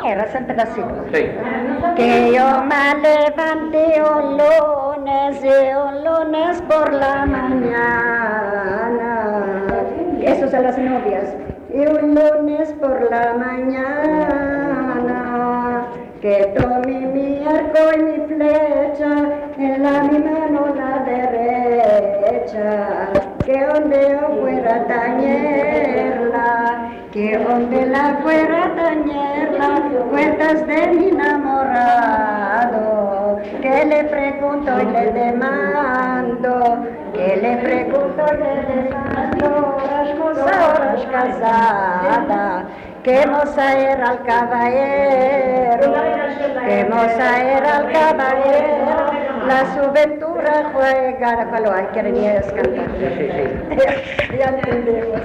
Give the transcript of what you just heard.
Era ese pedacito. Sí. Que yo me levanté un lunes y un lunes por la mañana. Eso son las novias. Y un lunes por la mañana que tomé mi arco y mi flecha en mi mano la derecha. Que donde yo fuera a tañerla, que donde la fuera a tañerla, cuentas de mi enamorado, que le pregunto y le demando, que le pregunto y le demando, horas casada, que moza era el caballero, que moza era el caballero, la su ventura juega, ay, que cantar. Sí. Ya entendemos.